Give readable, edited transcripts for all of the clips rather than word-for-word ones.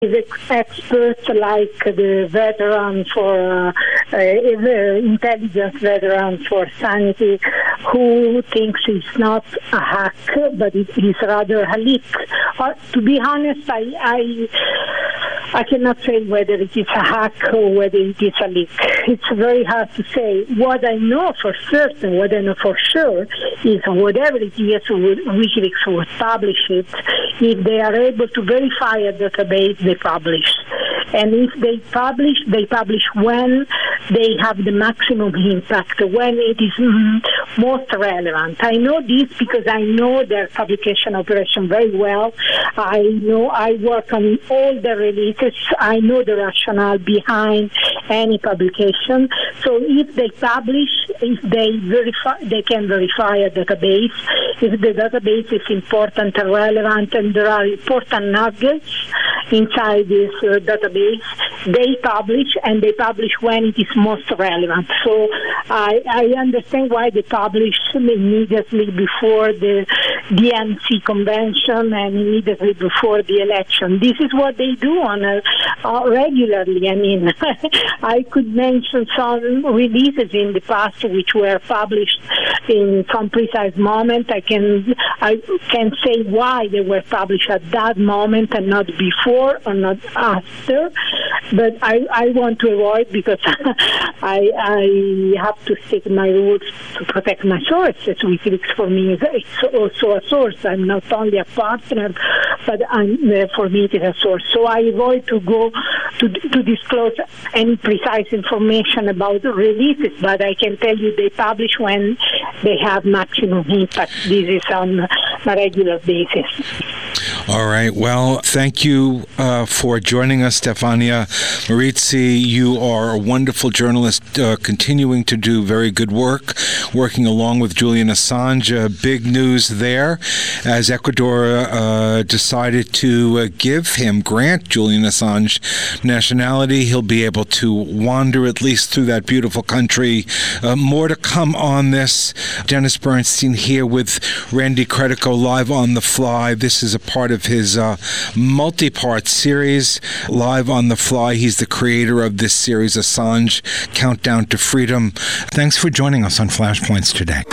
is experts like the veteran for intelligence veteran for sanity, who thinks it's not a hack, but it is rather a leak. To be honest, I cannot say whether it is a hack or whether it is a leak. It's very hard to say. What I know for certain, what I know for sure, is whatever it is WikiLeaks will publish it, if they are able to verify a database, they publish. And if they publish when they have the maximum impact, when it is most relevant. I know this because I know their publication operation very well. I work on all the releases. I know the rationale behind any publication. So if they publish, if they verify, they can verify a database. If the database is important and relevant and there are important nuggets inside this database, they publish, and they publish when it is most relevant. So I understand why they publish immediately before the DNC convention and immediately before the election. This is what they do on regularly. I mean, I could mention some releases in the past which were published in some precise moment. I can say why they were published at that moment and not before or not after. But I want to avoid, because I have to stick my rules to protect my sources. WikiLeaks for me is also a source. I'm not only a partner, but for me it is a source. So I avoid to go to disclose any precise information about the releases, but I can tell you they publish when they have maximum impact. This is on a regular basis. All right. Well, thank you for joining us, Stefania Marizzi. You are a wonderful journalist, continuing to do very good work, working along with Julian Assange. Big news there, as Ecuador decided to grant Julian Assange nationality. He'll be able to wander at least through that beautiful country. More to come on this. Dennis Bernstein here with Randy Credico live on the fly. This is a part of his multi-part series, Live on the Fly. He's the creator of this series, Assange Countdown to Freedom. Thanks for joining us on Flashpoints today.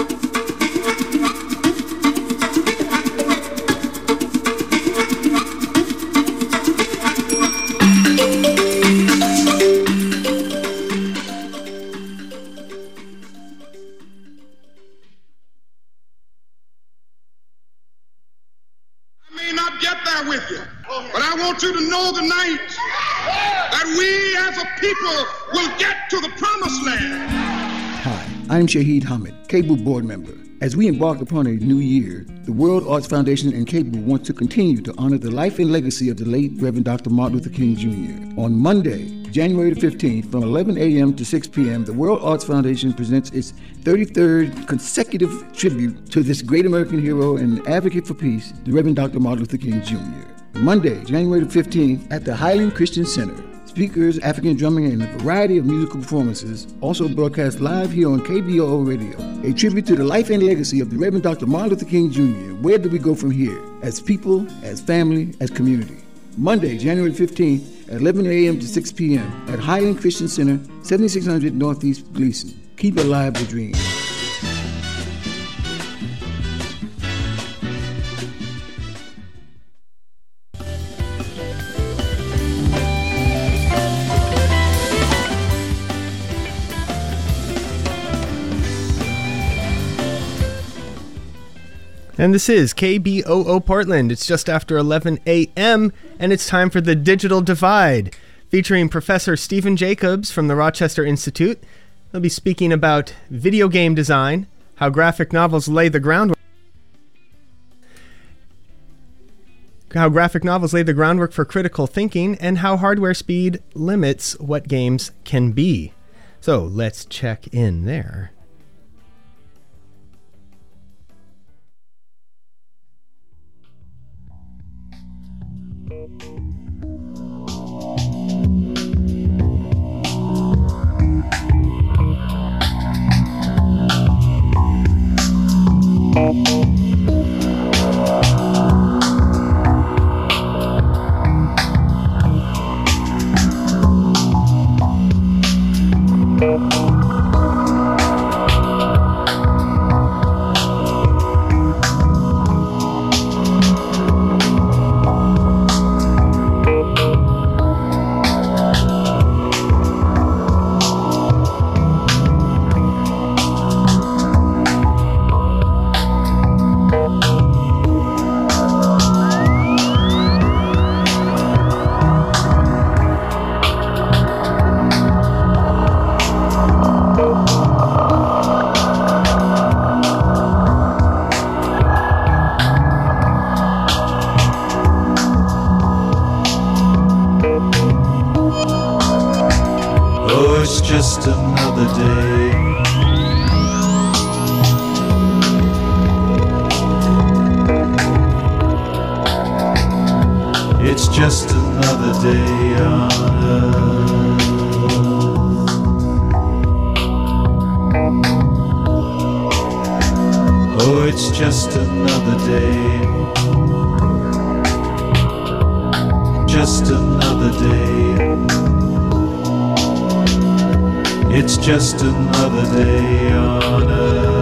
But I want you to know tonight that we as a people will get to the promised land. Hi, I'm Shahid Hamid, KBOO board member. As we embark upon a new year, the World Arts Foundation and KBOO want to continue to honor the life and legacy of the late Reverend Dr. Martin Luther King Jr. On Monday, January the 15th, from 11 a.m. to 6 p.m., the World Arts Foundation presents its 33rd consecutive tribute to this great American hero and advocate for peace, the Reverend Dr. Martin Luther King Jr. Monday, January the 15th, at the Highland Christian Center. Speakers, African drumming, and a variety of musical performances, also broadcast live here on KBOO Radio. A tribute to the life and legacy of the Reverend Dr. Martin Luther King Jr. Where do we go from here? As people, as family, as community. Monday, January 15th, at 11 a.m. to 6 p.m. at Highland Christian Center, 7600 Northeast Gleason. Keep alive the dream. And this is KBOO Portland. It's just after 11 a.m., and it's time for The Digital Divide, featuring Professor Stephen Jacobs from the Rochester Institute. He'll be speaking about video game design, how graphic novels lay the groundwork for critical thinking, and how hardware speed limits what games can be. So let's check in there. Oh, it's just another day. It's just another day on earth. Oh, it's just another day. Just another day. It's just another day on earth.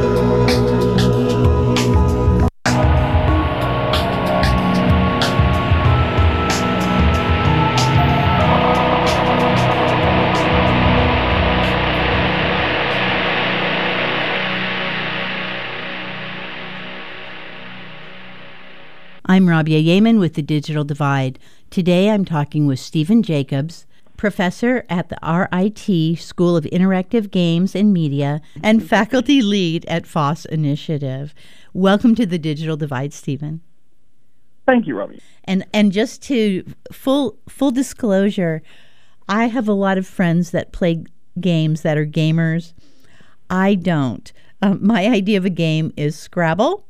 I'm Rabia Yemen with The Digital Divide. Today I'm talking with Stephen Jacobs, professor at the RIT School of Interactive Games and Media and faculty lead at FOSS Initiative. Welcome to The Digital Divide, Stephen. Thank you, Rabia. And just to full disclosure, I have a lot of friends that play games that are gamers. I don't. My idea of a game is Scrabble.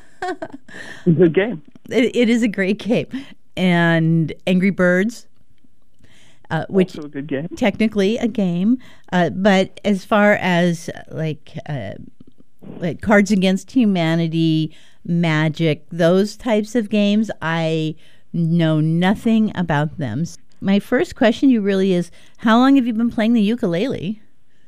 Good game. It is a great game. And Angry Birds, which also a good game. Technically a game, but as far as like Cards Against Humanity, Magic, those types of games, I know nothing about them. My first question to you really is, how long have you been playing the ukulele?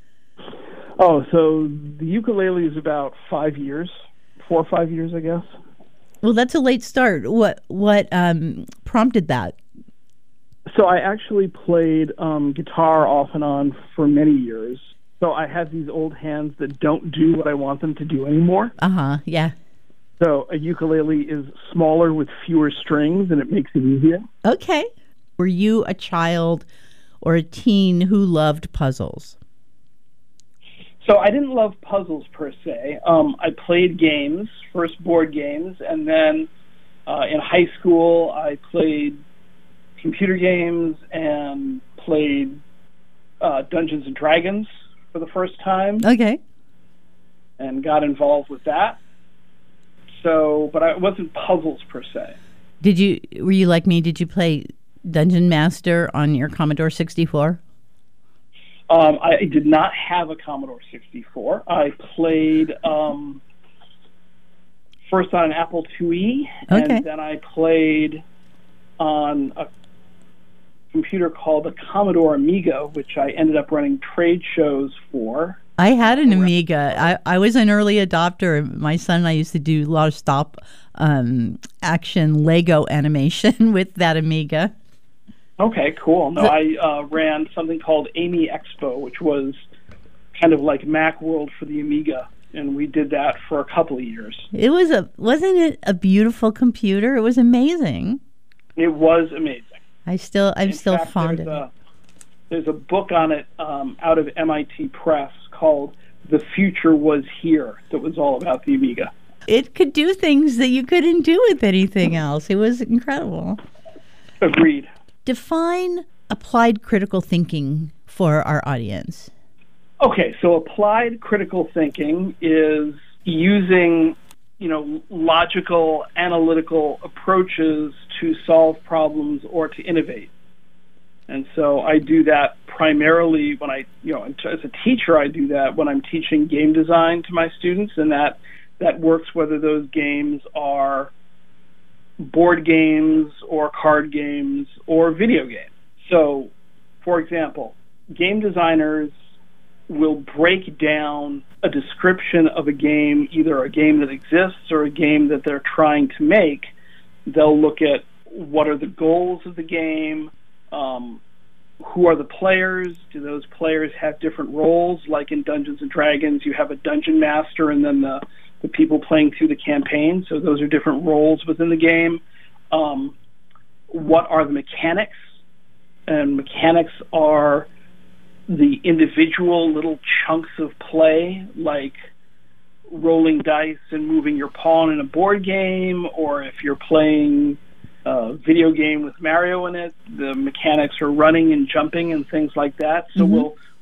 Oh, so the ukulele is about 5 years, 4 or 5 years, I guess. Well, that's a late start. What prompted that? So I actually played guitar off and on for many years. So I have these old hands that don't do what I want them to do anymore. Yeah. So a ukulele is smaller with fewer strings, and it makes it easier. Okay. Were you a child or a teen who loved puzzles? So I didn't love puzzles per se. I played games, first board games, and then in high school I played computer games and played Dungeons and Dragons for the first time. Okay. And got involved with that. So, but it wasn't puzzles per se. Were you like me? Did you play Dungeon Master on your Commodore 64? I did not have a Commodore 64. I played first on an Apple IIe, and then I played on a computer called the Commodore Amiga, which I ended up running trade shows for. I had an Amiga. I was an early adopter. My son and I used to do a lot of stop action Lego animation with that Amiga. Okay, cool. No, I ran something called Amy Expo, which was kind of like Macworld for the Amiga, and we did that for a couple of years. Wasn't it a beautiful computer? It was amazing. It was amazing. I'm still fond of it. There's a book on it out of MIT Press called "The Future Was Here" that was all about the Amiga. It could do things that you couldn't do with anything else. It was incredible. Agreed. Define applied critical thinking for our audience. Okay, so applied critical thinking is using, logical, analytical approaches to solve problems or to innovate. And so I do that primarily when as a teacher, I do that when I'm teaching game design to my students, and that works whether those games are board games or card games or video games. So, for example, game designers will break down a description of a game, either a game that exists or a game that they're trying to make. They'll look at what are the goals of the game, who are the players, do those players have different roles, like in Dungeons and Dragons you have a dungeon master and then the people playing through the campaign, so those are different roles within the game. What are the mechanics? And mechanics are the individual little chunks of play, like rolling dice and moving your pawn in a board game, or if you're playing a video game with Mario in it, the mechanics are running and jumping and things like that. So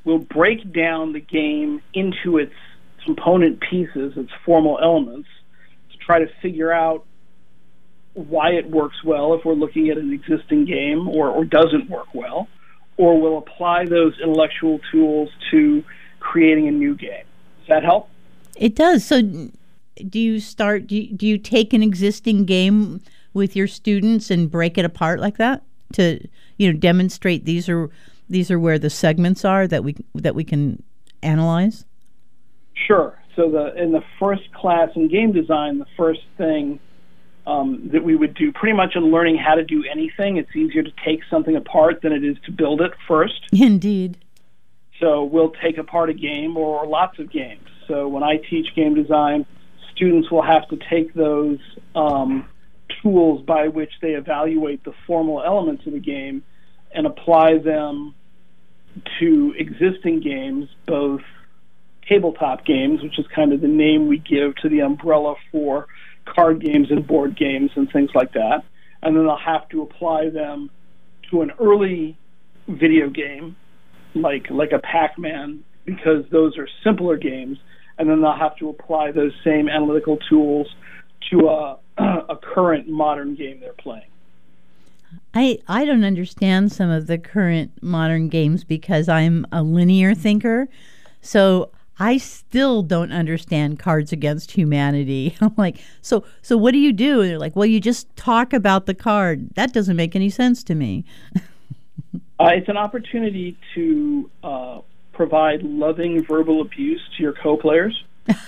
we'll break down the game into its component pieces, its formal elements, to try to figure out why it works well if we're looking at an existing game or doesn't work well, or we'll apply those intellectual tools to creating a new game. Does that help? It does. So do you take an existing game with your students and break it apart like that to, demonstrate these are where the segments are that we can analyze? Sure. So in the first class in game design, the first thing that we would do, pretty much in learning how to do anything, it's easier to take something apart than it is to build it first. Indeed. So we'll take apart a game or lots of games. So when I teach game design, students will have to take those tools by which they evaluate the formal elements of the game and apply them to existing games, both tabletop games, which is kind of the name we give to the umbrella for card games and board games and things like that. And then they'll have to apply them to an early video game, like a Pac-Man, because those are simpler games. And then they'll have to apply those same analytical tools to a current modern game they're playing. I don't understand some of the current modern games because I'm a linear thinker. So I still don't understand Cards Against Humanity. I'm like, so what do you do? And they're like, well, you just talk about the card. That doesn't make any sense to me. It's an opportunity to provide loving verbal abuse to your co-players.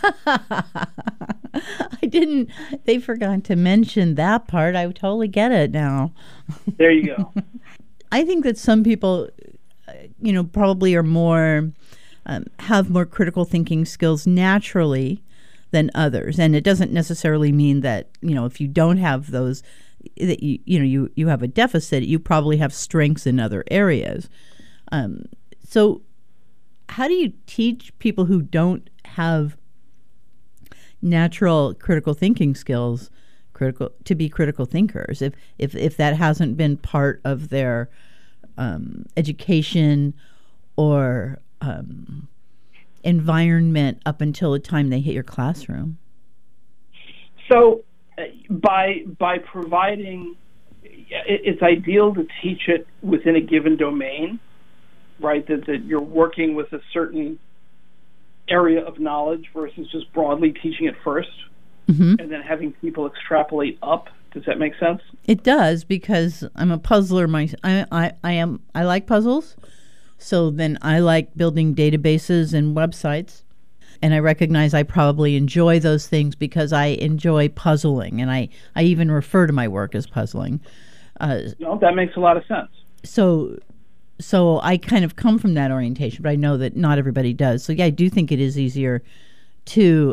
They forgot to mention that part. I totally get it now. There you go. I think that some people, probably are more, have more critical thinking skills naturally than others. And it doesn't necessarily mean that, if you don't have those, that you have a deficit. You probably have strengths in other areas. So how do you teach people who don't have natural critical thinking skills to be critical thinkers if that hasn't been part of their education or environment up until the time they hit your classroom? So by providing, it's ideal to teach it within a given domain, right? That you're working with a certain area of knowledge versus just broadly teaching it first, and then having people extrapolate up. Does that make sense? It does, because I'm a puzzler. I like puzzles, so then I like building databases and websites, and I recognize I probably enjoy those things because I enjoy puzzling, and I even refer to my work as puzzling. No, that makes a lot of sense. So I kind of come from that orientation, but I know that not everybody does. So yeah, I do think it is easier to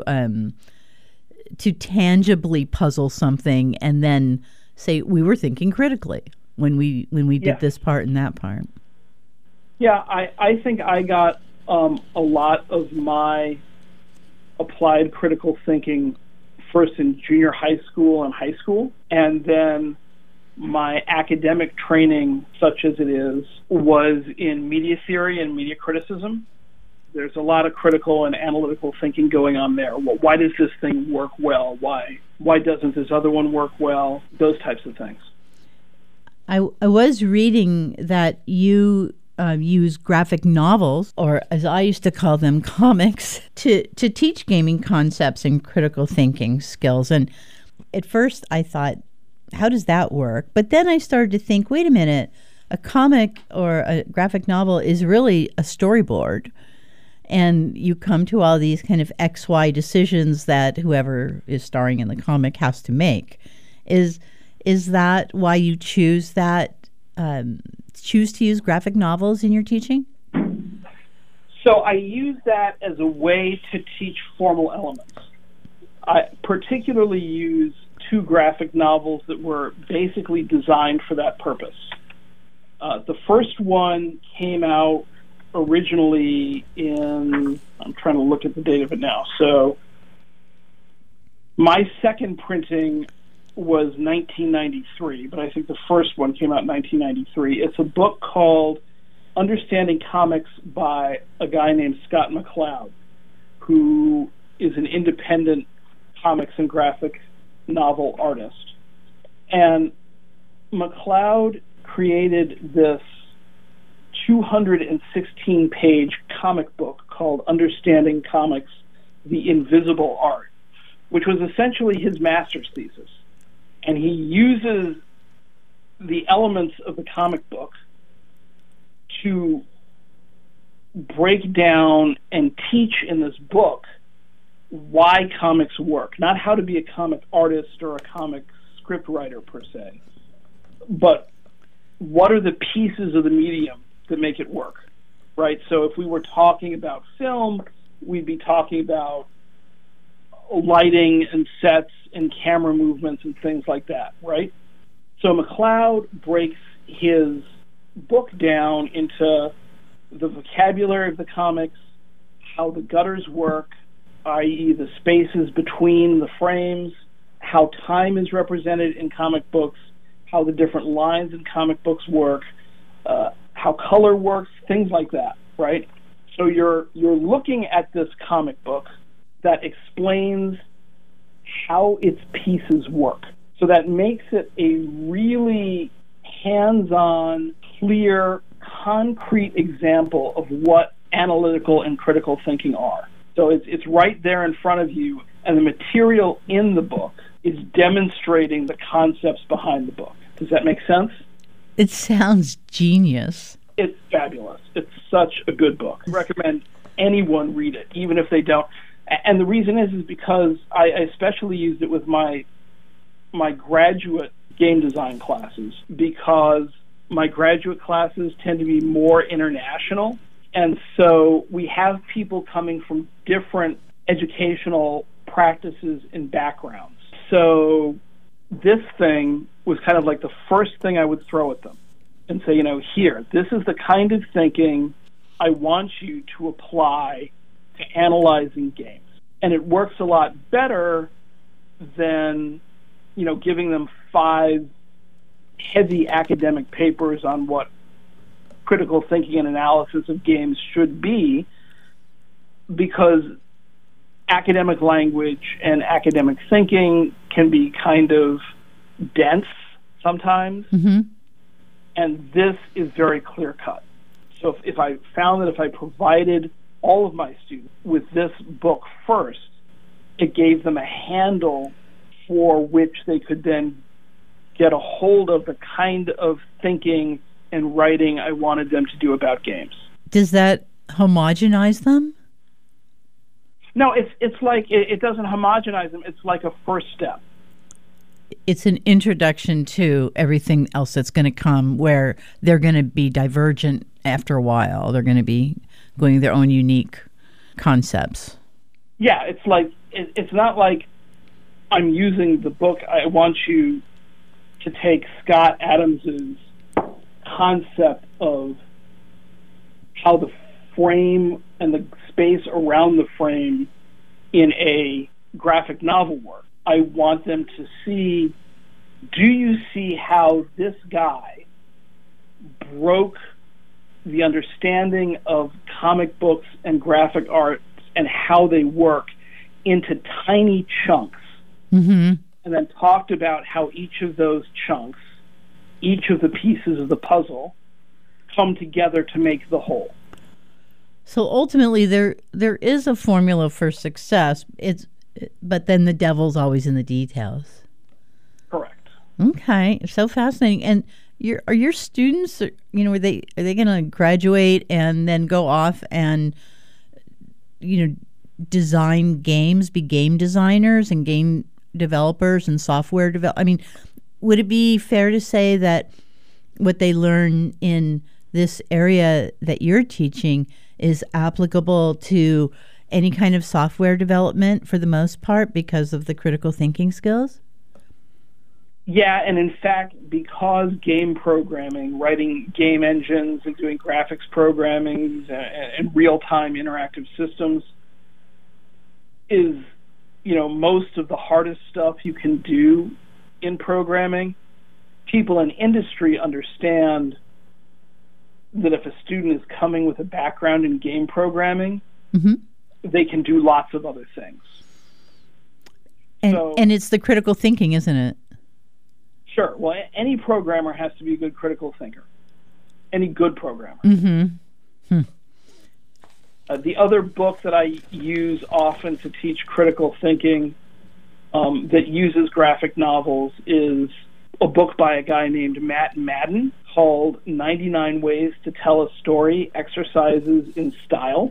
tangibly puzzle something and then say we were thinking critically when we did this part and that part. Yeah, I think I got a lot of my applied critical thinking first in junior high school and high school, and then my academic training, such as it is, was in media theory and media criticism. There's a lot of critical and analytical thinking going on there. Why does this thing work well? Why doesn't this other one work well? Those types of things. I was reading that you use graphic novels, or as I used to call them, comics, to teach gaming concepts and critical thinking skills. And at first I thought, how does that work? But then I started to think, wait a minute, a comic or a graphic novel is really a storyboard. And you come to all these kind of XY decisions that whoever is starring in the comic has to make. Is that why you choose to use graphic novels in your teaching? So I use that as a way to teach formal elements. I particularly use two graphic novels that were basically designed for that purpose. The first one came out originally in, I'm trying to look at the date of it now. So my second printing was 1993, but I think the first one came out in 1993. It's a book called Understanding Comics by a guy named Scott McCloud, who is an independent comics and graphic novel artist. And McCloud created this 216-page comic book called Understanding Comics, The Invisible Art, which was essentially his master's thesis. And he uses the elements of the comic book to break down and teach in this book why comics work, not how to be a comic artist or a comic script writer per se, but what are the pieces of the medium that make it work, right? So if we were talking about film, we'd be talking about lighting and sets and camera movements and things like that, right? So McCloud breaks his book down into the vocabulary of the comics, how the gutters work, i.e. the spaces between the frames, how time is represented in comic books, how the different lines in comic books work, how color works, things like that, right? So you're looking at this comic book that explains how its pieces work. So that makes it a really hands-on, clear, concrete example of what analytical and critical thinking are. So it's right there in front of you, and the material in the book is demonstrating the concepts behind the book. Does that make sense? It sounds genius. It's fabulous. It's such a good book. I recommend anyone read it, even if they don't. And the reason is because I especially used it with my graduate game design classes, because my graduate classes tend to be more international. And so we have people coming from different educational practices and backgrounds. So this thing was kind of like the first thing I would throw at them and say, here, this is the kind of thinking I want you to apply to analyzing games. And it works a lot better than, giving them 5 heavy academic papers on what critical thinking and analysis of games should be, because academic language and academic thinking can be kind of dense sometimes, and this is very clear-cut. So if I found that if I provided all of my students with this book first, it gave them a handle for which they could then get a hold of the kind of thinking and writing I wanted them to do about games. Does that homogenize them? No, it's like it doesn't homogenize them. It's like a first step. It's an introduction to everything else that's going to come, where they're going to be divergent after a while. They're going to be going their own unique concepts. Yeah, it's like it's not like I'm using the book. I want you to take Scott Adams's concept of how the frame and the space around the frame in a graphic novel work. I want them to see, do you see how this guy broke the understanding of comic books and graphic arts and how they work into tiny chunks, and then talked about how each of those chunks, each of the pieces of the puzzle, come together to make the whole. So ultimately, there is a formula for success. But then the devil's always in the details. Correct. Okay, so fascinating. And are your students, are they going to graduate and then go off and design games, be game designers and game developers and software developers? I mean, would it be fair to say that what they learn in this area that you're teaching is applicable to any kind of software development for the most part because of the critical thinking skills? Yeah, and in fact, because game programming, writing game engines and doing graphics programming and real-time interactive systems is, most of the hardest stuff you can do in programming, people in industry understand that if a student is coming with a background in game programming, Mm-hmm. they can do lots of other things. And it's the critical thinking, isn't it? Sure. Well, any programmer has to be a good critical thinker. Any good programmer. Mm-hmm. The other book that I use often to teach critical thinking that uses graphic novels is a book by a guy named Matt Madden called 99 Ways to Tell a Story, Exercises in Style.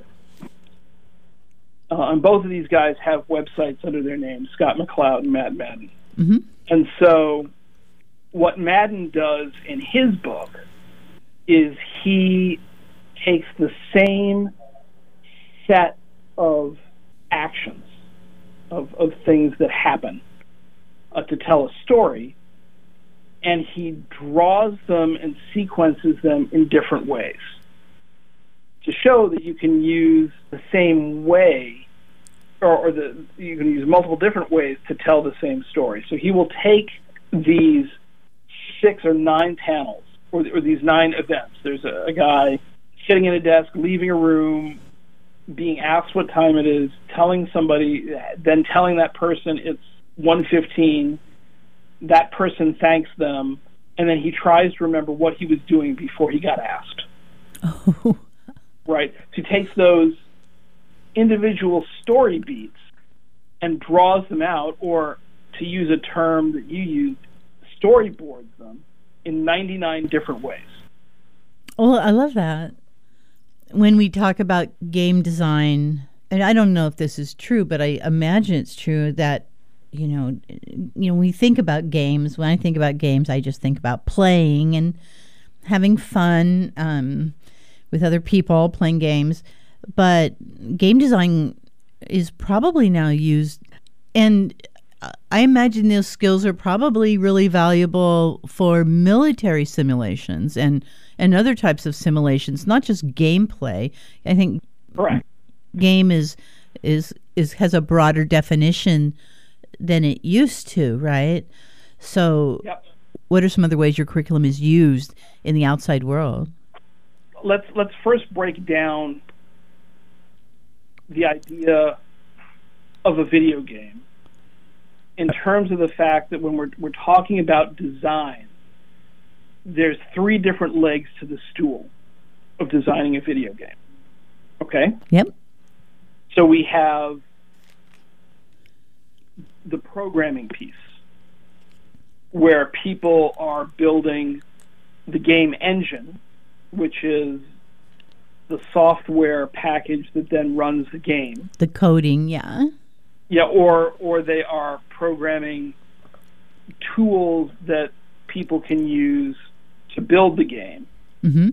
And both of these guys have websites under their names, Scott McCloud and Matt Madden. Mm-hmm. And so what Madden does in his book is he takes the same set of actions, of things that happen to tell a story, and he draws them and sequences them in different ways to show that you can use the same way, or you can use multiple different ways to tell the same story. So he will take these 6 or 9 panels, or these 9 events. There's a guy sitting at a desk, leaving a room, being asked what time it is, telling somebody, then telling that person it's 1:15. That person thanks them, and then he tries to remember what he was doing before he got asked. Oh. Right? So he takes those individual story beats and draws them out, or to use a term that you used, storyboards them in 99 different ways. Well, I love that. When we talk about game design, and I don't know if this is true, but I imagine it's true that, when we think about games, when I think about games, I just think about playing and having fun with other people, playing games. But game design is probably now used, and I imagine those skills are probably really valuable for military simulations and other types of simulations, not just gameplay. I think correct. Game is has a broader definition than it used to, right? So, yep. What are some other ways your curriculum is used in the outside world? Let's first break down the idea of a video game in terms of the fact that when we're talking about design, there's 3 different legs to the stool of designing a video game. Okay? Yep. So we have the programming piece, where people are building the game engine, which is the software package that then runs the game. The coding, yeah. Yeah, or they are programming tools that people can use to build the game. Mm-hmm.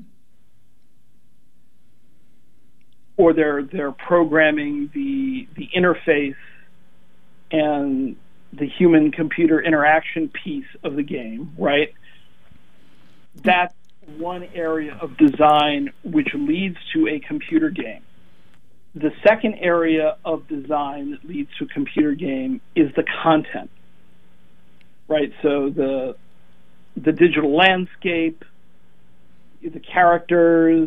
Or they're programming the interface and the human-computer interaction piece of the game, right? That's one area of design which leads to a computer game. The second area of design that leads to a computer game is the content, right? So the digital landscape, the characters,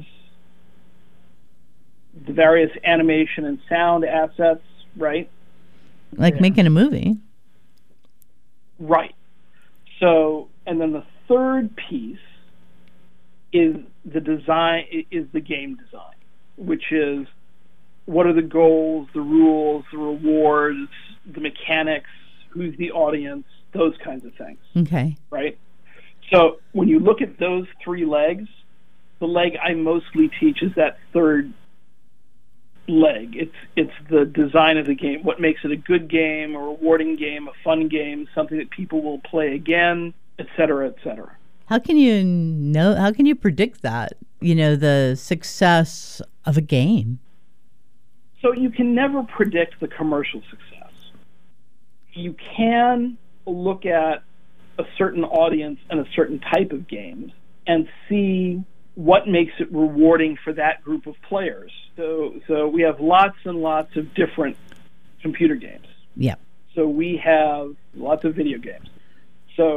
the various animation and sound assets, right? Like making a movie. Right. So, and then the third piece is the design, is the game design, which is what are the goals, the rules, the rewards, the mechanics, who's the audience, those kinds of things. Okay. Right? So when you look at those 3 legs, the leg I mostly teach is that third leg. It's the design of the game, what makes it a good game, a rewarding game, a fun game, something that people will play again, et cetera, et cetera. How can you predict that, the success of a game? So you can never predict the commercial success. You can look at a certain audience and a certain type of games and see what makes it rewarding for that group of players. So we have lots and lots of different computer games. Yeah. So we have lots of video games. So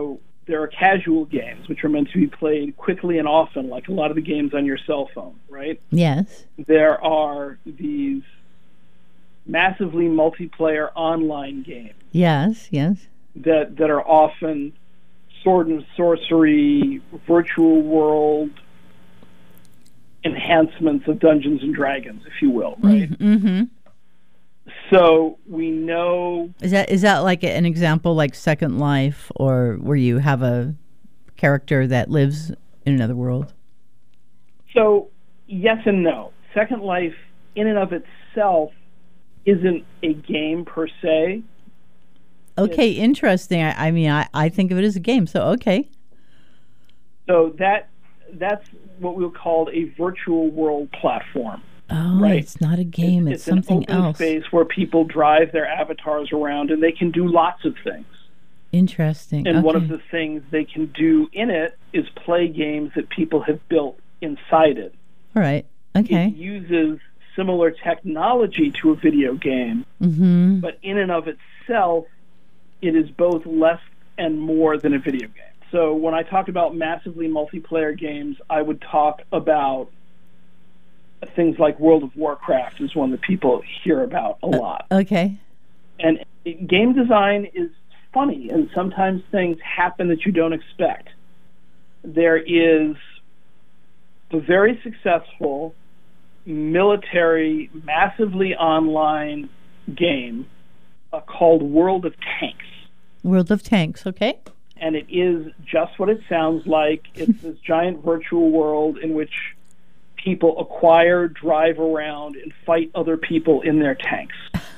There are casual games, which are meant to be played quickly and often, like a lot of the games on your cell phone, right? Yes. There are these massively multiplayer online games. Yes, yes. That are often sword and sorcery, virtual world enhancements of Dungeons and Dragons, if you will, right? Mm-hmm. So we know... Is that like an example like Second Life, or where you have a character that lives in another world? So, yes and no. Second Life, in and of itself, isn't a game per se. Okay, interesting. I mean, I think of it as a game, so okay. So that's what we'll call a virtual world platform. Oh, right? It's not a game. It's something an open else. Space where people drive their avatars around and they can do lots of things. Interesting. And okay. one of the things they can do in it is play games that people have built inside it. All right. Okay. It uses similar technology to a video game, mm-hmm. but in and of itself, it is both less and more than a video game. So when I talk about massively multiplayer games, I would talk about things like World of Warcraft is one that people hear about a lot. Okay. And game design is funny, and sometimes things happen that you don't expect. There is a very successful military, massively online game called World of Tanks. World of Tanks, okay. And it is just what it sounds like. It's this giant virtual world in which people acquire, drive around, and fight other people in their tanks.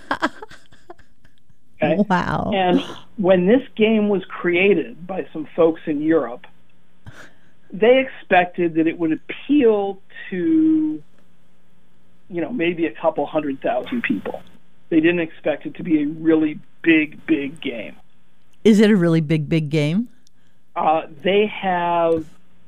Okay? Wow. And when this game was created by some folks in Europe, they expected that it would appeal to, maybe a couple 100,000 people. They didn't expect it to be a really big, big game. Is it a really big, big game? They have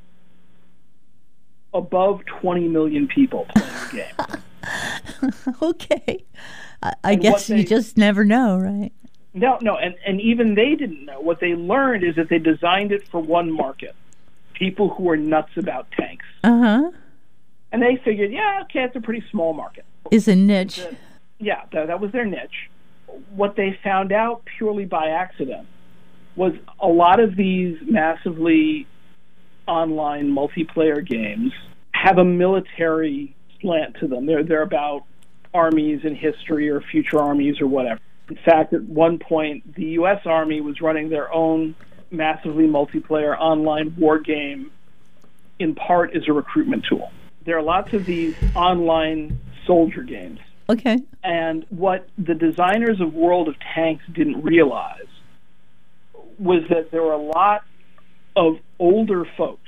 above 20 million people playing the game. Okay. I guess you just never know, right? No, and even they didn't know. What they learned is that they designed it for one market, people who are nuts about tanks. Uh-huh. And they figured, it's a pretty small market. It's a niche. That was their niche. What they found out purely by accident was a lot of these massively online multiplayer games have a military slant to them. They're about armies in history or future armies or whatever. In fact, at one point, the U.S. Army was running their own massively multiplayer online war game in part as a recruitment tool. There are lots of these online soldier games. Okay. And what the designers of World of Tanks didn't realize was that there were a lot of older folks,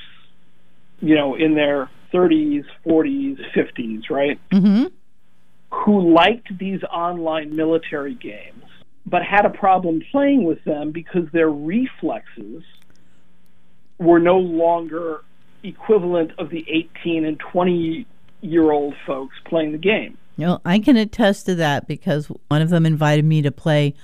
in their 30s, 40s, 50s, right? Mm-hmm. Who liked these online military games, but had a problem playing with them because their reflexes were no longer equivalent of the 18 and 20-year-old folks playing the game. I can attest to that because one of them invited me to play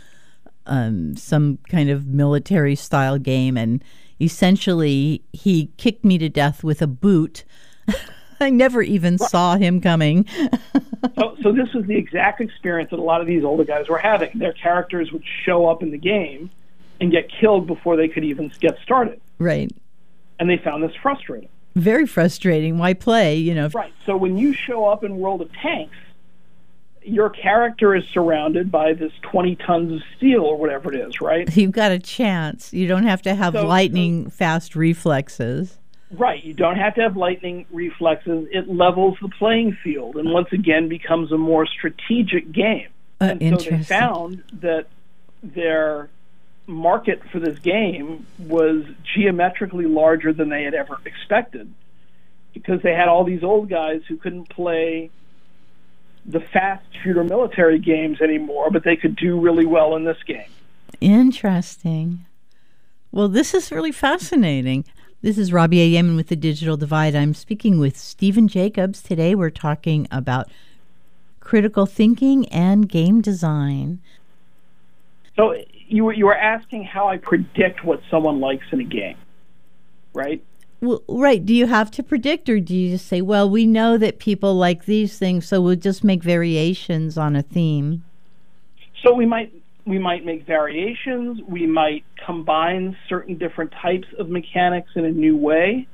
some kind of military-style game, and essentially he kicked me to death with a boot. I never even saw him coming. So this was the exact experience that a lot of these older guys were having. Their characters would show up in the game and get killed before they could even get started. Right. And they found this frustrating. Very frustrating. Why play, Right. So when you show up in World of Tanks, your character is surrounded by this 20 tons of steel or whatever it is, right? You've got a chance. You don't have to have lightning-fast reflexes. Right. You don't have to have lightning reflexes. It levels the playing field and once again becomes a more strategic game. And so they found that their market for this game was geometrically larger than they had ever expected because they had all these old guys who couldn't play the fast shooter military games anymore, but they could do really well in this game. Interesting. Well, this is really fascinating. This is Robbie A. Yeaman with The Digital Divide. I'm speaking with Stephen Jacobs. Today we're talking about critical thinking and game design. So, you were asking how I predict what someone likes in a game, right? Well, right. Do you have to predict, or do you just say, well, we know that people like these things, so we'll just make variations on a theme? So we might make variations. We might combine certain different types of mechanics in a new way.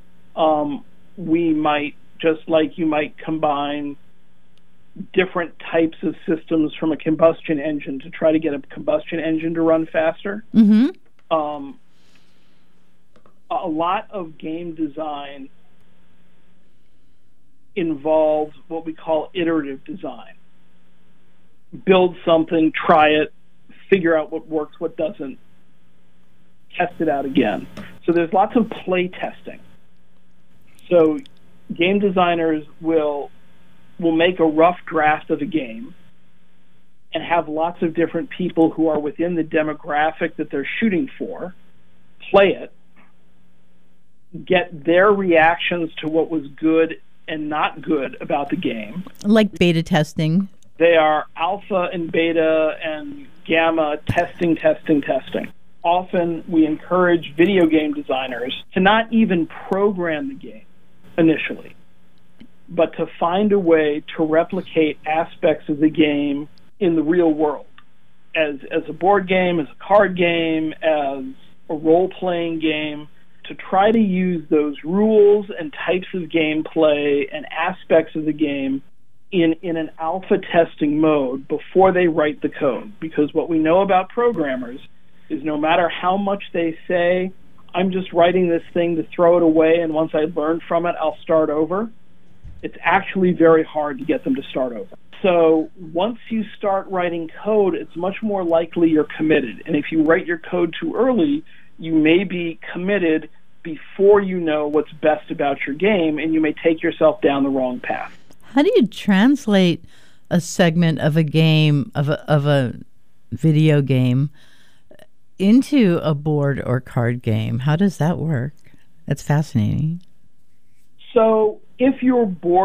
We might, just like you might combine different types of systems from a combustion engine to try to get a combustion engine to run faster. Mm-hmm. A lot of game design involves what we call iterative design. Build something, try it, figure out what works, what doesn't, test it out again. So there's lots of play testing. So game designers will make a rough draft of a game and have lots of different people who are within the demographic that they're shooting for play it, get their reactions to what was good and not good about the game. Like beta testing. They are alpha and beta and gamma testing. Often we encourage video game designers to not even program the game initially, but to find a way to replicate aspects of the game in the real world, as a board game, as a card game, as a role-playing game, to try to use those rules and types of gameplay and aspects of the game in an alpha testing mode before they write the code. Because what we know about programmers is no matter how much they say, I'm just writing this thing to throw it away, and once I learn from it, I'll start over, it's actually very hard to get them to start over. So once you start writing code, it's much more likely you're committed. And if you write your code too early, you may be committed before you know what's best about your game, and you may take yourself down the wrong path. How do you translate a segment of a game, of a video game, into a board or card game? How does that work? That's fascinating. So if your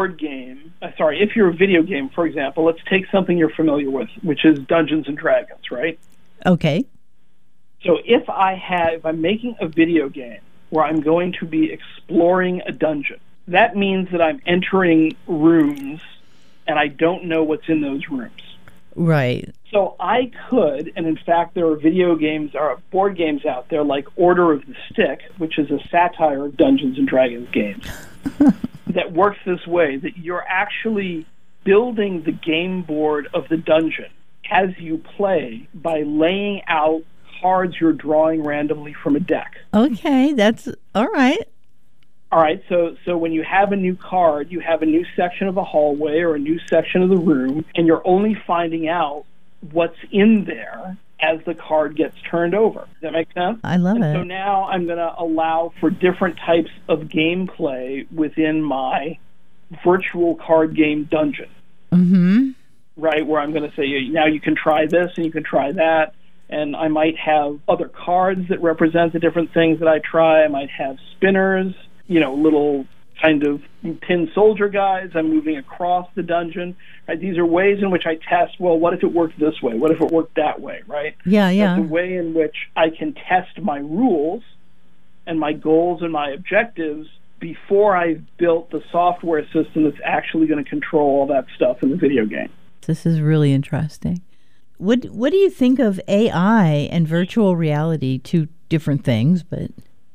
if you're a video game, for example, let's take something you're familiar with, which is Dungeons and Dragons, right? Okay. So if I'm making a video game where I'm going to be exploring a dungeon, that means that I'm entering rooms and I don't know what's in those rooms. Right. So I could, and in fact there are board games out there like Order of the Stick, which is a satire of Dungeons and Dragons games, that works this way, that you're actually building the game board of the dungeon as you play by laying out cards you're drawing randomly from a deck. Okay, that's all right. All right, so when you have a new card, you have a new section of a hallway or a new section of the room, and you're only finding out what's in there as the card gets turned over. Does that make sense? I love it. So now I'm going to allow for different types of gameplay within my virtual card game dungeon. Mm-hmm. Right, where I'm going to say, now you can try this and you can try that. And I might have other cards that represent the different things that I try. I might have spinners, little kind of tin soldier guys. I'm moving across the dungeon. Right? These are ways in which I test, well, what if it worked this way? What if it worked that way, right? Yeah. That's a way in which I can test my rules and my goals and my objectives before I've built the software system that's actually going to control all that stuff in the video game. This is really interesting. What do you think of AI and virtual reality? Two different things, but...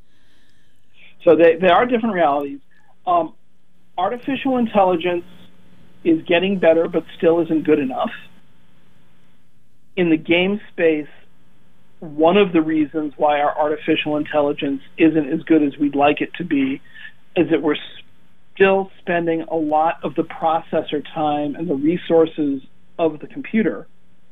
So they are different realities. Artificial intelligence is getting better, but still isn't good enough. In the game space, one of the reasons why our artificial intelligence isn't as good as we'd like it to be is that we're still spending a lot of the processor time and the resources of the computer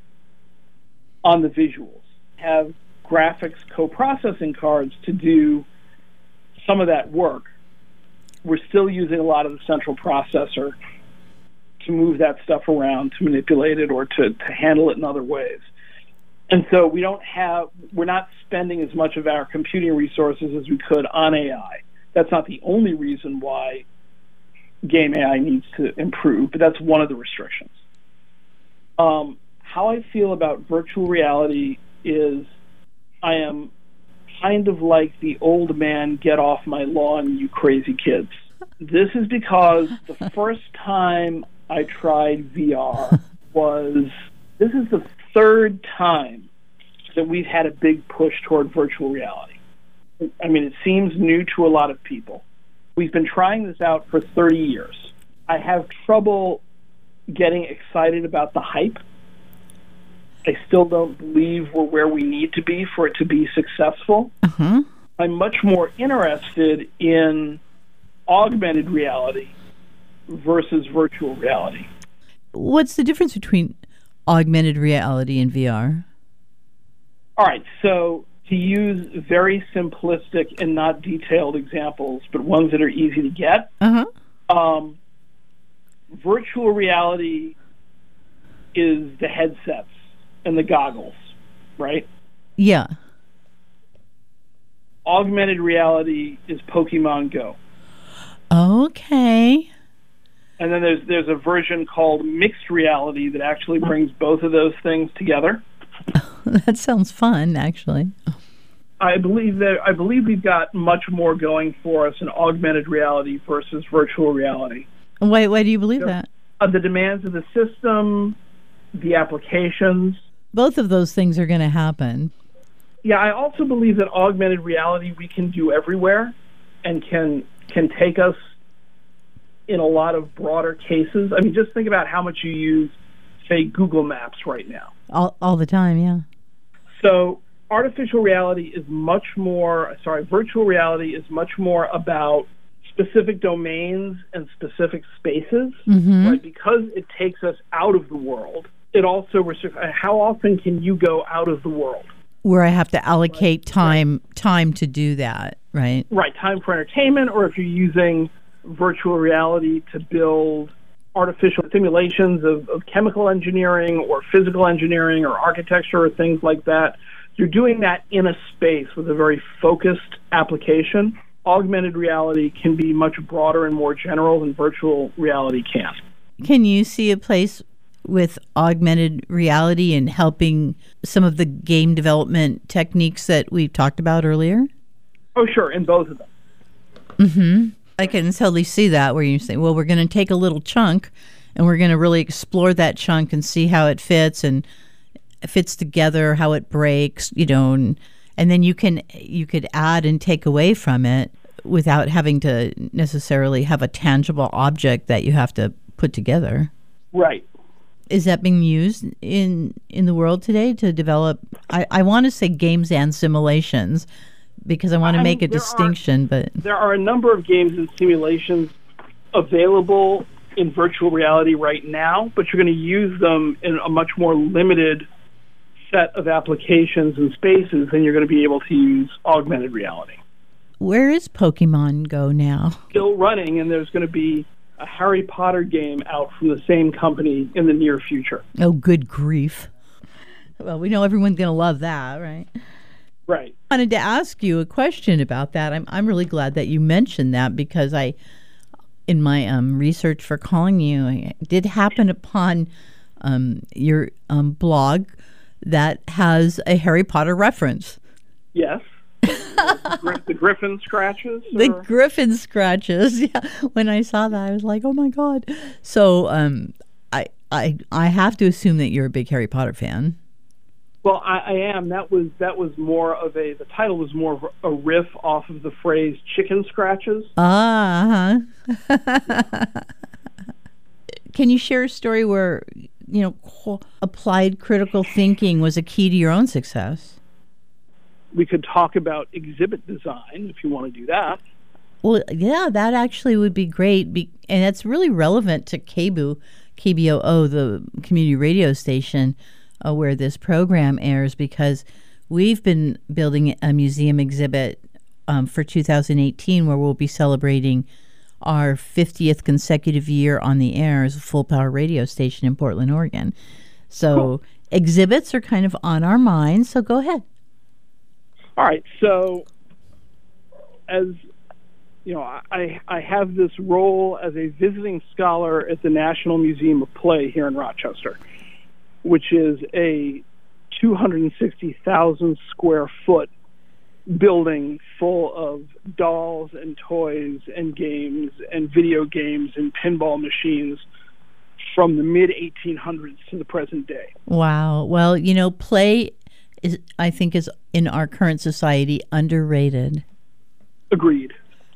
on the visuals. Have graphics co-processing cards to do some of that work. We're still using a lot of the central processor to move that stuff around, to manipulate it, or to handle it in other ways. And so we're not spending as much of our computing resources as we could on AI. That's not the only reason why game AI needs to improve, but that's one of the restrictions. How I feel about virtual reality is I am kind of like the old man, get off my lawn, you crazy kids. This is because the first time I tried VR this is the third time that we've had a big push toward virtual reality. I mean, it seems new to a lot of people. We've been trying this out for 30 years. I have trouble getting excited about the hype. I still don't believe we're where we need to be for it to be successful. Uh-huh. I'm much more interested in augmented reality versus virtual reality. What's the difference between augmented reality and VR? All right, so to use very simplistic and not detailed examples, but ones that are easy to get, virtual reality is the headsets and the goggles, right? Yeah. Augmented reality is Pokemon Go. Okay. And then there's a version called mixed reality that actually brings both of those things together. That sounds fun, actually. I believe we've got much more going for us in augmented reality versus virtual reality. Why do you believe that? The demands of the system, the applications. Both of those things are going to happen. Yeah, I also believe that augmented reality we can do everywhere and can take us in a lot of broader cases. I mean, just think about how much you use, say, Google Maps right now. All the time, yeah. So virtual reality is much more about specific domains and specific spaces, right? Because it takes us out of the world. It also restricts how often can you go out of the world? Where I have to allocate time to do that, right? Right, time for entertainment, or if you're using virtual reality to build artificial simulations of chemical engineering or physical engineering or architecture or things like that. You're doing that in a space with a very focused application. Augmented reality can be much broader and more general than virtual reality can. Can you see a place with augmented reality and helping some of the game development techniques that we've talked about earlier? Oh, sure, in both of them. Mm-hmm. I can totally see that, where you say, well, we're going to take a little chunk and we're going to really explore that chunk and see how it fits and fits together, how it breaks, and then you could add and take away from it without having to necessarily have a tangible object that you have to put together. Right. Is that being used in the world today to develop, I want to say games and simulations, because I want to make a distinction, but there are a number of games and simulations available in virtual reality right now, but you're going to use them in a much more limited set of applications and spaces than you're going to be able to use augmented reality. Where is Pokemon Go now? Still running, and there's going to be a Harry Potter game out from the same company in the near future. Oh, good grief. Well, we know everyone's going to love that, right? Right. I wanted to ask you a question about that. I'm really glad that you mentioned that, because in my research for calling you, I did happen upon your blog that has a Harry Potter reference. Yes. The Griffin scratches? The Griffin scratches. Yeah. When I saw that, I was like, oh my God. So I have to assume that you're a big Harry Potter fan. Well, I am. That was more of the title was more of a riff off of the phrase chicken scratches. Uh-huh. Can you share a story where, applied critical thinking was a key to your own success? We could talk about exhibit design if you want to do that. Well, yeah, that actually would be great. And that's really relevant to KBOO, the community radio station, where this program airs, because we've been building a museum exhibit for 2018 where we'll be celebrating our 50th consecutive year on the air as a full power radio station in Portland, Oregon. So cool. Exhibits are kind of on our minds, so go ahead. All right, so as you know, I have this role as a visiting scholar at the National Museum of Play here in Rochester, which is a 260,000 square foot building full of dolls and toys and games and video games and pinball machines from the mid-1800s to the present day. Wow. Well, play is, I think, is in our current society underrated. Agreed.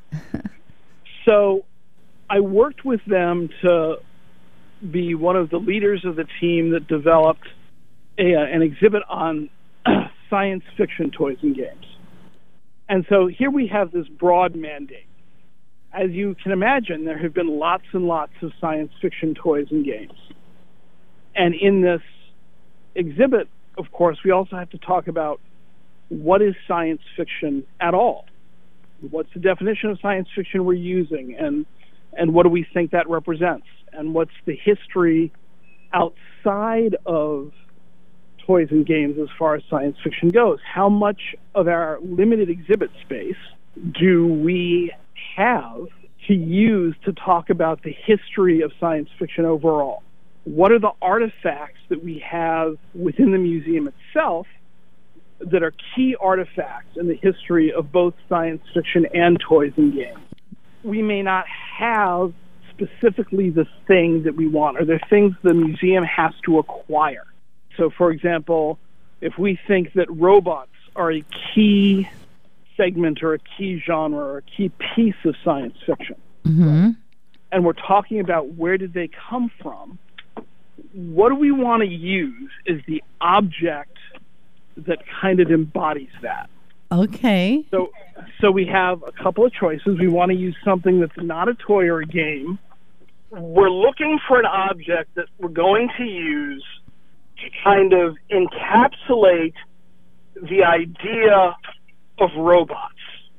So I worked with them to be one of the leaders of the team that developed an exhibit on science fiction toys and games. And so here we have this broad mandate. As you can imagine, there have been lots and lots of science fiction toys and games. And in this exhibit, of course, we also have to talk about what is science fiction at all? What's the definition of science fiction we're using? And what do we think that represents? And what's the history outside of toys and games as far as science fiction goes? How much of our limited exhibit space do we have to use to talk about the history of science fiction overall? What are the artifacts that we have within the museum itself that are key artifacts in the history of both science fiction and toys and games? We may not have specifically the thing that we want, or they're things the museum has to acquire. So, for example, if we think that robots are a key segment or a key genre or a key piece of science fiction, and we're talking about where did they come from, what do we want to use is the object that kind of embodies that. Okay. So we have a couple of choices. We want to use something that's not a toy or a game. We're looking for an object that we're going to use to kind of encapsulate the idea of robots.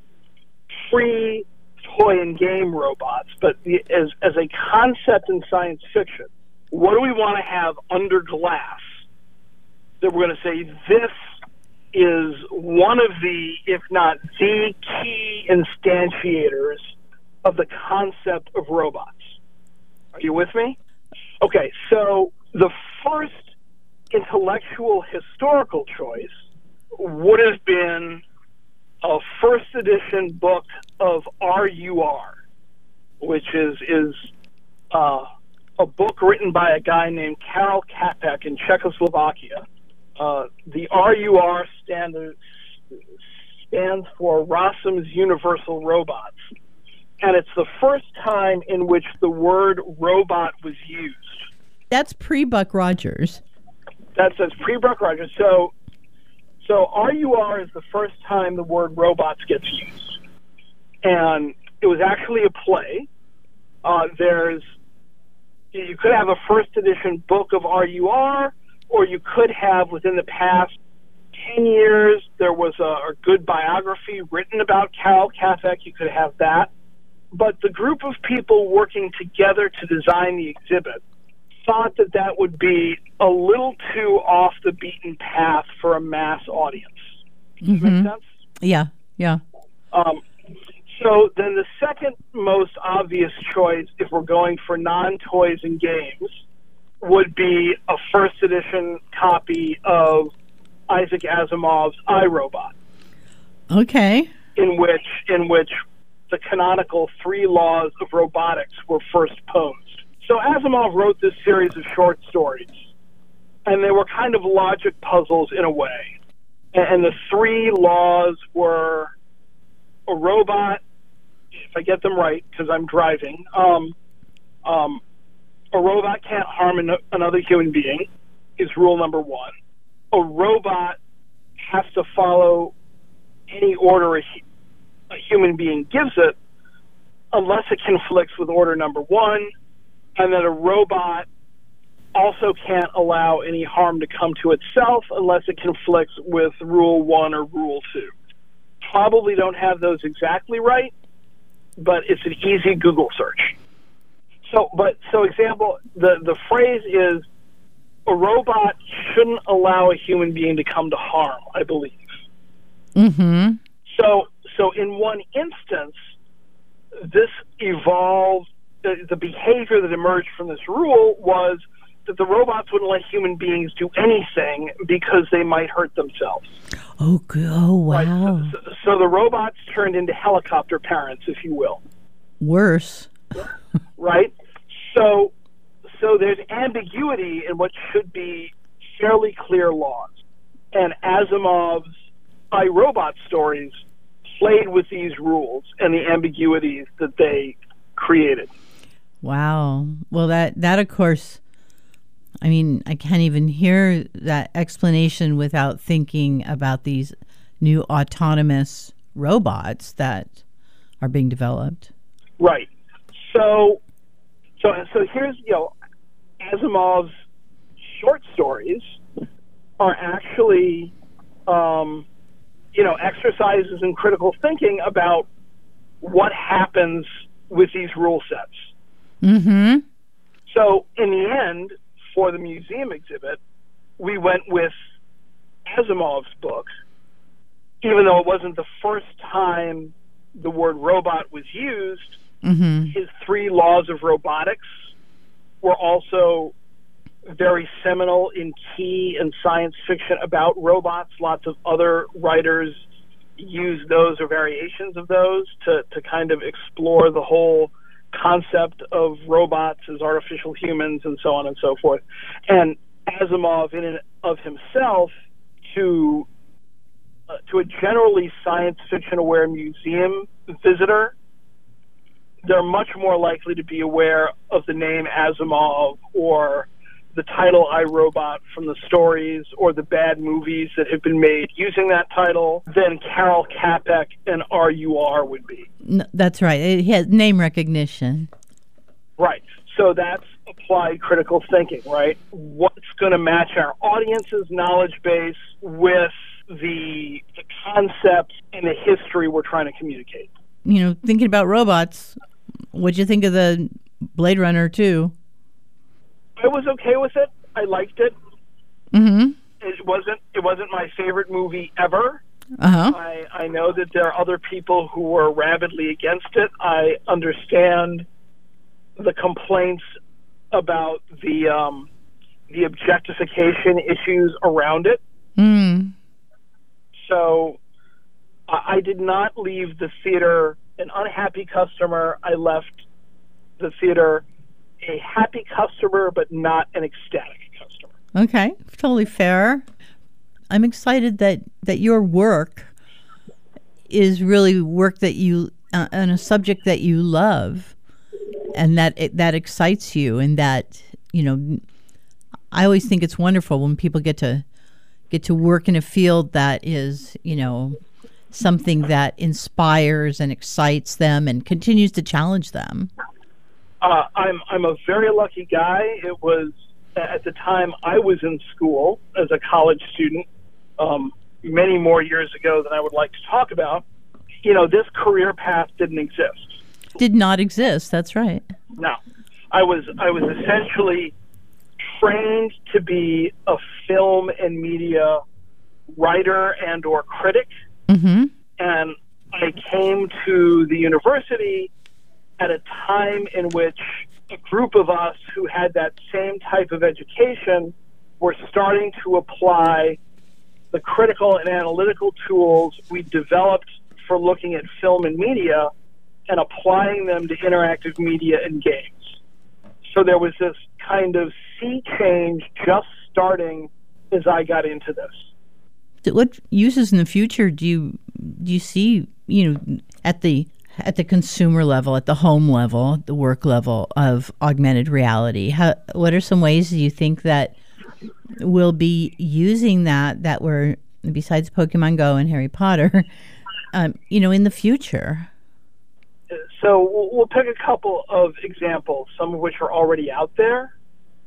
Free toy and game robots, but as a concept in science fiction. What do we want to have under glass that we're going to say this is one of the, if not the key instantiators of the concept of robots? Are you with me? Okay, so the first intellectual historical choice would have been a first edition book of RUR, which is a book written by a guy named Karel Čapek in Czechoslovakia. The RUR stands for Rossum's Universal Robots, and it's the first time in which the word robot was used. That's pre-Buck Rogers. That's pre-Buck Rogers. So RUR is the first time the word robots gets used, and it was actually a play. You could have a first edition book of RUR, or you could have, within the past 10 years, there was a good biography written about Karel Čapek. You could have that. But the group of people working together to design the exhibit thought that would be a little too off the beaten path for a mass audience. Does that make sense? Yeah. So then the second most obvious choice, if we're going for non-toys and games, would be a first edition copy of Isaac Asimov's I, Robot. Okay. In which the canonical 3 laws of robotics were first posed. So Asimov wrote this series of short stories, and they were kind of logic puzzles in a way. And the 3 laws were a robot, if I get them right, because I'm driving, a robot can't harm another human being is rule number 1. A robot has to follow any order a human being gives it unless it conflicts with order number 1, and that a robot also can't allow any harm to come to itself unless it conflicts with rule 1 or rule 2. Probably don't have those exactly right, but it's an easy Google search. So example, the phrase is, a robot shouldn't allow a human being to come to harm, I believe. Mm-hmm. So in one instance, this evolved, the behavior that emerged from this rule was that the robots wouldn't let human beings do anything because they might hurt themselves. Oh, wow. Right? So the robots turned into helicopter parents, if you will. Worse. Right? So there's ambiguity in what should be fairly clear laws. And Asimov's iRobot stories played with these rules and the ambiguities that they created. Wow. Well, that of course, I mean, I can't even hear that explanation without thinking about these new autonomous robots that are being developed. Right. So here's, Asimov's short stories are actually, exercises in critical thinking about what happens with these rule sets. Mm-hmm. So in the end, for the museum exhibit, we went with Asimov's book, even though it wasn't the first time the word robot was used. Mm-hmm. His 3 laws of robotics were also very seminal in key and science fiction about robots. Lots of other writers use those or variations of those to kind of explore the whole concept of robots as artificial humans and so on and so forth. And Asimov, in and of himself, to a generally science fiction aware museum visitor, they're much more likely to be aware of the name Asimov or the title iRobot from the stories or the bad movies that have been made using that title than Carol Capek and RUR would be. No, that's right. It has name recognition. Right. So that's applied critical thinking, right? What's going to match our audience's knowledge base with the concepts and the history we're trying to communicate? Thinking about robots, what'd you think of the Blade Runner 2? I was okay with it. I liked it. Mm-hmm. It wasn't my favorite movie ever. Uh-huh. I know that there are other people who were rabidly against it. I understand the complaints about the objectification issues around it. Mm. So I did not leave the theater an unhappy customer. I left the theater a happy customer, but not an ecstatic customer. Okay, totally fair. I'm excited that your work is really work that you on a subject that you love, and that excites you, and that I always think it's wonderful when people get to work in a field that is something that inspires and excites them and continues to challenge them. I'm a very lucky guy. It was at the time I was in school as a college student, many more years ago than I would like to talk about. This career path didn't exist. Did not exist. That's right. No, I was essentially trained to be a film and media writer and or critic, mm-hmm. and I came to the university at a time in which a group of us who had that same type of education were starting to apply the critical and analytical tools we developed for looking at film and media and applying them to interactive media and games. So there was this kind of sea change just starting as I got into this. What uses in the future do you see, at the consumer level, at the home level, the work level of augmented reality? What are some ways you think that we'll be using that we're, besides Pokemon Go and Harry Potter, in the future? So we'll pick a couple of examples, some of which are already out there.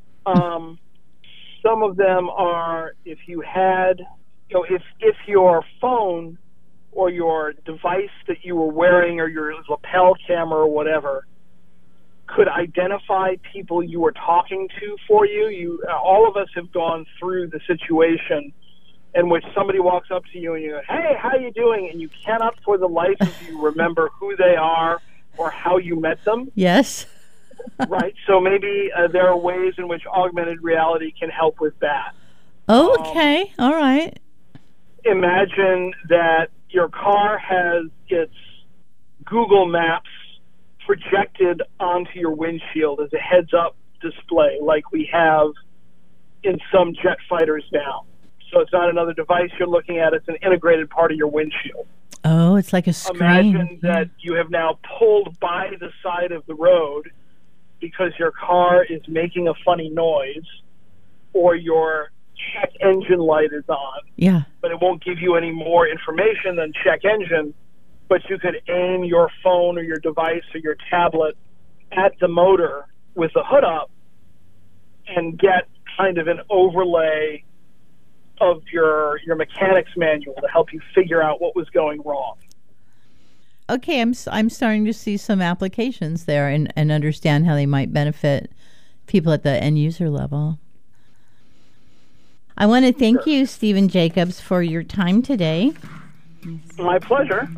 Some of them are if you had, if your phone or your device that you were wearing or your lapel camera or whatever could identify people you were talking to for you. All of us have gone through the situation in which somebody walks up to you and you go, "Hey, how you doing?" And you cannot for the life of you remember who they are or how you met them. Yes. Right. So maybe there are ways in which augmented reality can help with that. Oh, okay. All right. Imagine that your car has its Google Maps projected onto your windshield as a heads-up display like we have in some jet fighters now. So it's not another device you're looking at, it's an integrated part of your windshield. Oh, it's like a screen. Imagine that you have now pulled by the side of the road because your car is making a funny noise, or your check engine light is on. Yeah. But it won't give you any more information than check engine, but you could aim your phone or your device or your tablet at the motor with the hood up and get kind of an overlay of your mechanic's manual to help you figure out what was going wrong. Okay, I'm starting to see some applications there and understand how they might benefit people at the end user level. I want to thank you, Stephen Jacobs, for your time today. My pleasure.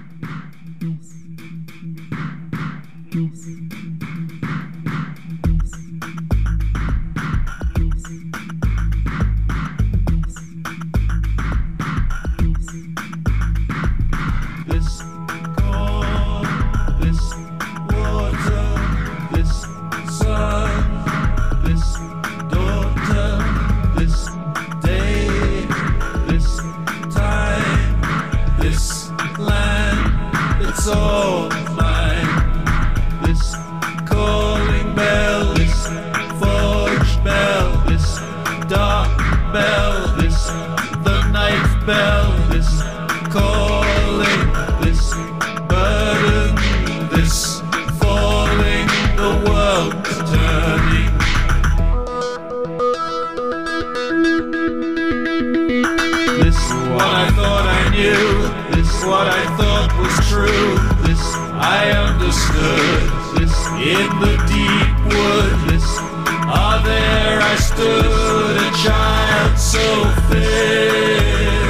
It's all mine. This calling bell, this forged bell, this dark bell, this the night bell, this calling, this burden, this falling, the world turning. This what I thought I knew. This what I thought was true. This I understood. This in the deep wood. This there I stood, a child so fair.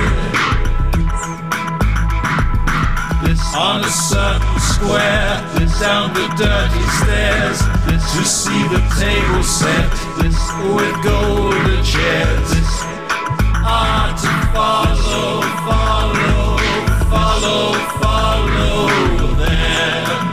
This on a certain square. This down the dirty stairs. This to see the table set. This with golden chairs. This to follow, follow, follow, follow them.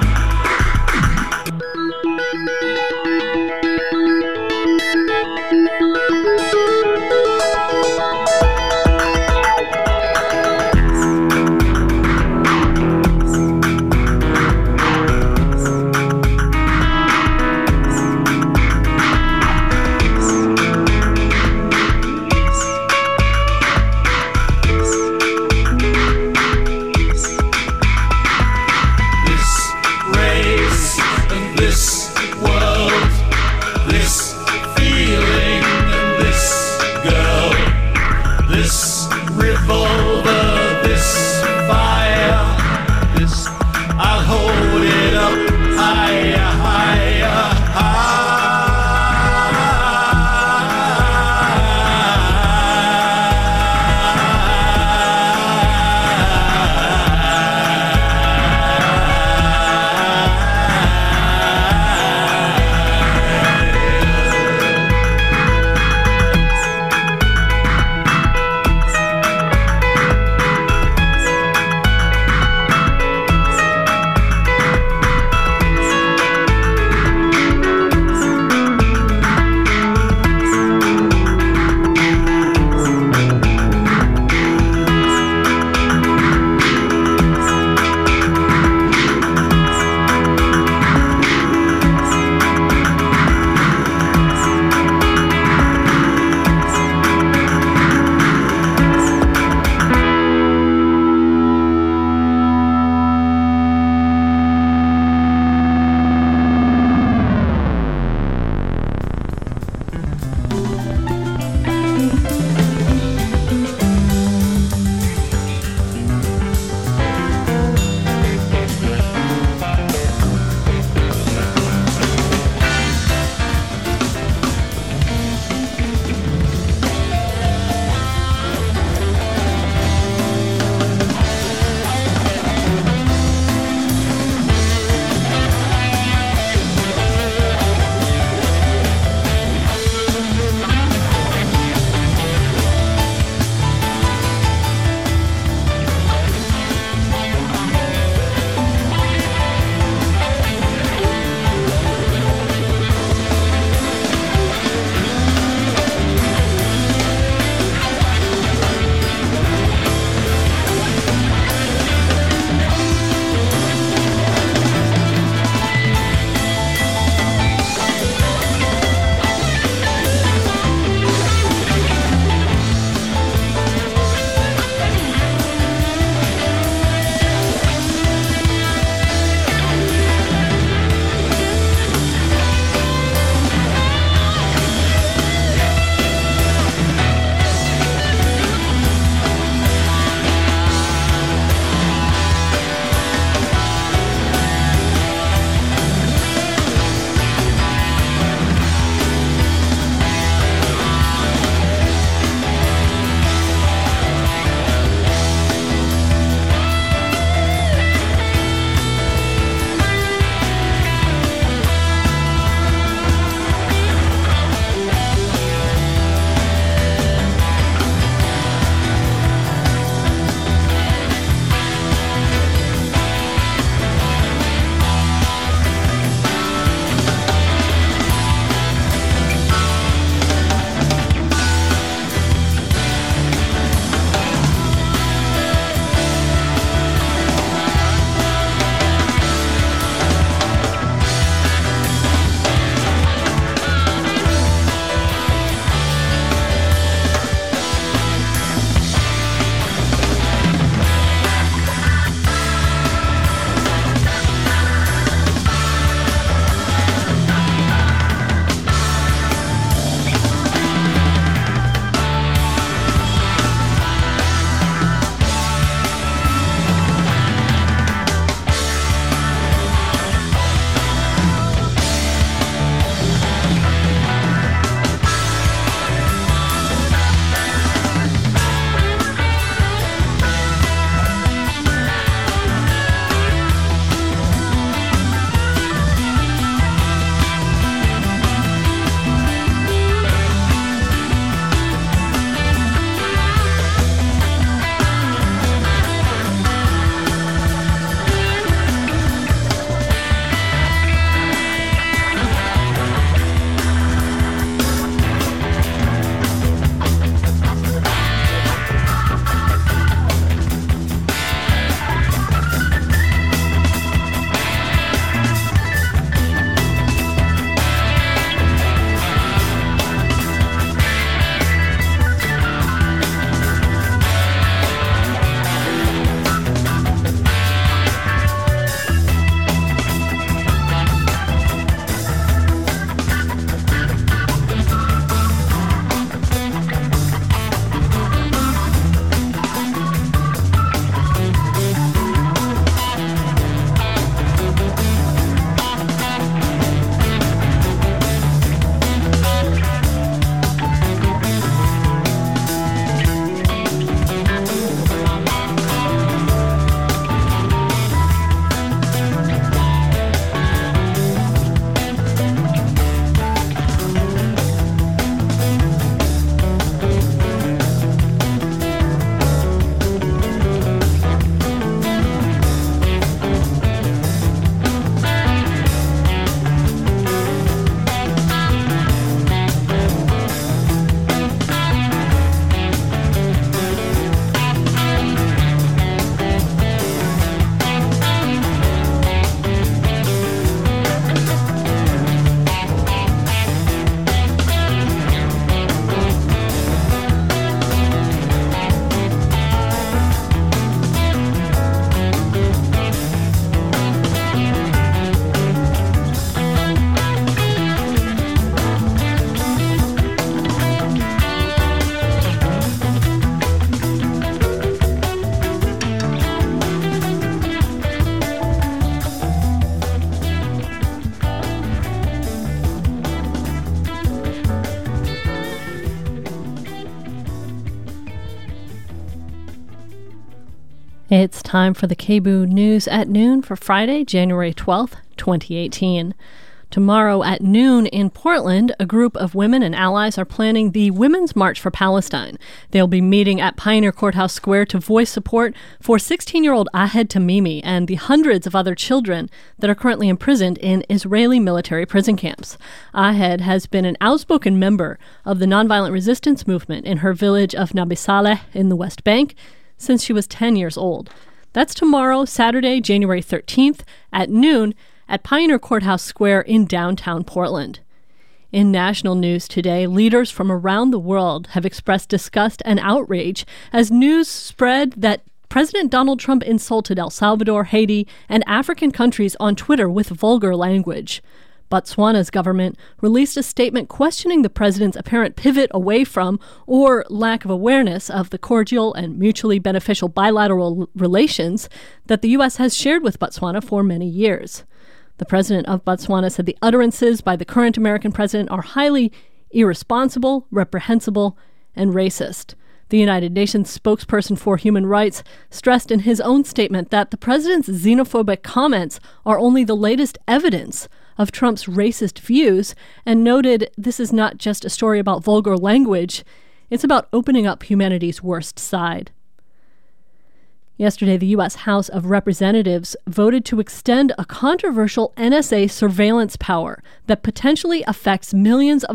It's time for the KBOO News at Noon for Friday, January 12th, 2018. Tomorrow at noon in Portland, a group of women and allies are planning the Women's March for Palestine. They'll be meeting at Pioneer Courthouse Square to voice support for 16-year-old Ahed Tamimi and the hundreds of other children that are currently imprisoned in Israeli military prison camps. Ahed has been an outspoken member of the nonviolent resistance movement in her village of Nabi Saleh in the West Bank since she was 10 years old. That's tomorrow, Saturday, January 13th at noon at Pioneer Courthouse Square in downtown Portland. In national news today, leaders from around the world have expressed disgust and outrage as news spread that President Donald Trump insulted El Salvador, Haiti, and African countries on Twitter with vulgar language. Botswana's government released a statement questioning the president's apparent pivot away from or lack of awareness of the cordial and mutually beneficial bilateral relations that the U.S. has shared with Botswana for many years. The president of Botswana said the utterances by the current American president are highly irresponsible, reprehensible, and racist. The United Nations spokesperson for human rights stressed in his own statement that the president's xenophobic comments are only the latest evidence of Trump's racist views and noted this is not just a story about vulgar language, it's about opening up humanity's worst side. Yesterday, the U.S. House of Representatives voted to extend a controversial NSA surveillance power that potentially affects millions of